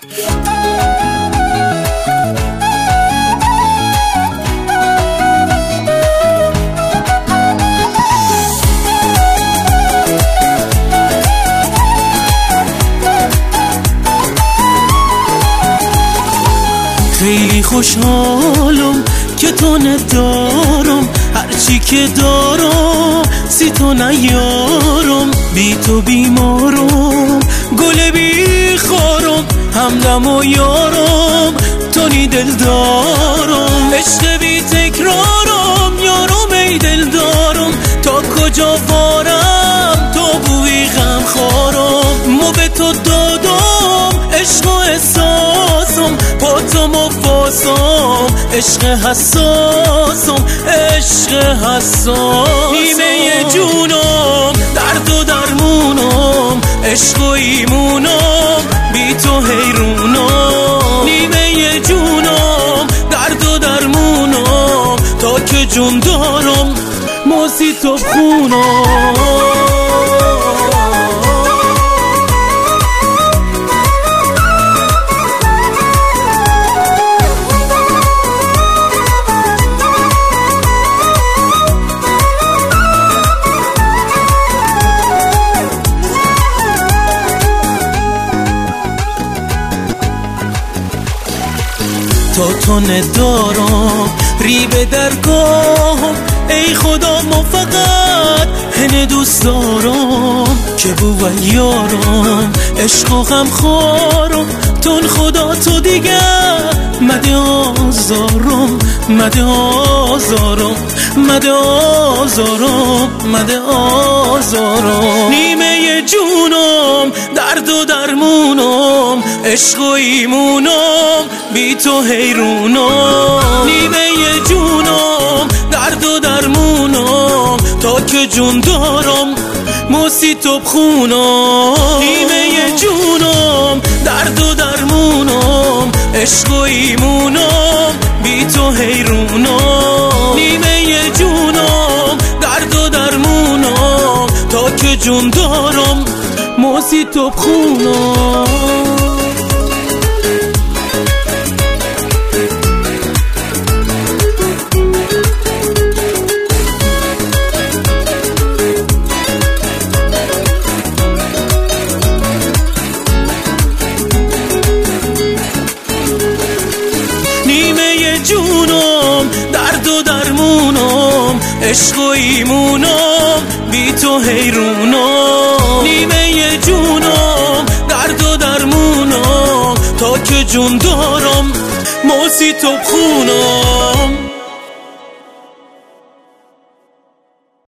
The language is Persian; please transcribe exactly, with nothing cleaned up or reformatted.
خیلی خوشحالم که تو ندارم، هرچی که دارم سی تو نیارم. بی تو بیمارم، گل بی خارم، همدم و یارم، تو نی دل دارم. عشق بی تکرارم، یارم ای دل دارم. تا کجا وارم، تو بوی غم خارم. مو به تو دادم عشق و احساسم، با تو مفاسم، عشق حساسم، عشق حساسم. نیمه جونم، درد و درمونم، عشق و ایمونم، بی تو حیرونم. نیمه جونم، درد و درمونم، تا که جون دارم موسی تو خونم. تا تو ندارم ری به درگاهم، ای خدا ما فقط هنه دوست دارم. که بو و یارم، عشق و غم خارم، تون خدا تو دیگه مده آزارم، مده آزارم، مده آزارم، مده آزارم. نیمه جونم، درد و درمونم، عشق و ایمونم، بی تو حیرونم. نیمه جونم، درد و درمونم، تا که جون دارم موسی تو بخونم. نیمه جونم، درد و درمونم، عشق و ایمونم، بی تو حیرونم. نیمه جونم، درد و درمونم، تا که جون دارم موسی تو بخونم. جونم، درد و درمونم، عشق و ایمونم، بی تو حیرونم. نیمه جونم، درد و درمونم، تا که جون دارم موسی تو بخونم.